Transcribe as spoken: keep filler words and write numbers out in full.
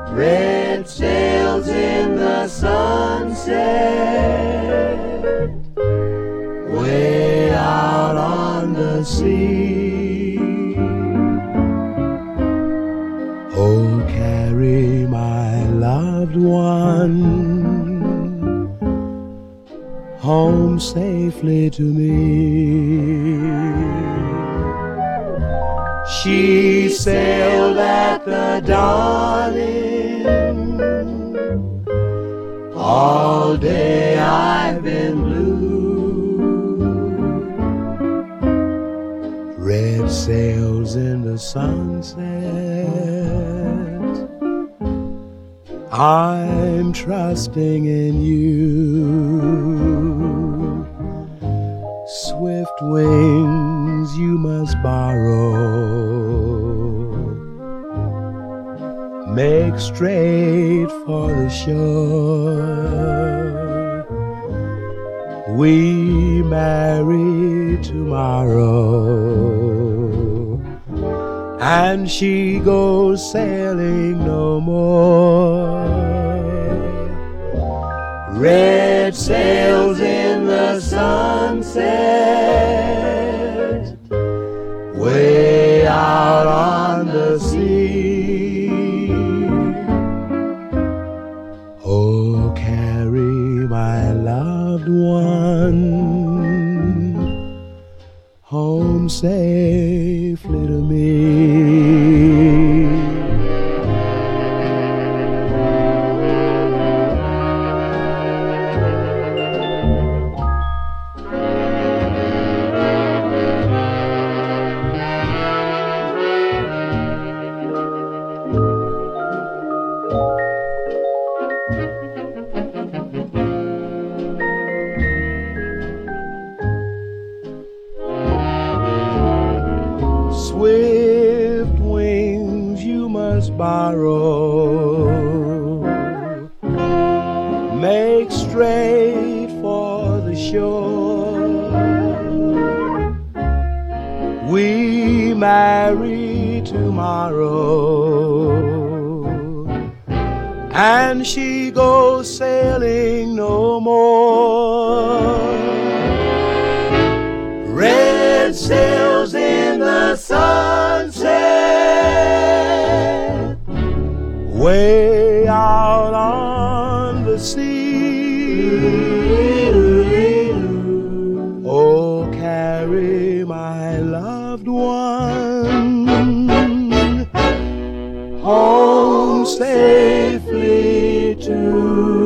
Red sails in the sunset, way out on the sea. Oh, carry my loved one home safely to me. She sailed at the dawning, all day I've been blue. Red sails in the sunset, I'm trusting in you. Swift wings you must borrow, make straight for the shore. We marry tomorrow, and she goes sailing no more. Red sails in the sunset, way out on the sea. Oh, carry my loved one home safely to me. Swift wings you must borrow, make straight for the shore. We marry tomorrow, and she goes sailing no more. Red sails in the sunset, way out on the sea. Oh, carry my loved one home safely to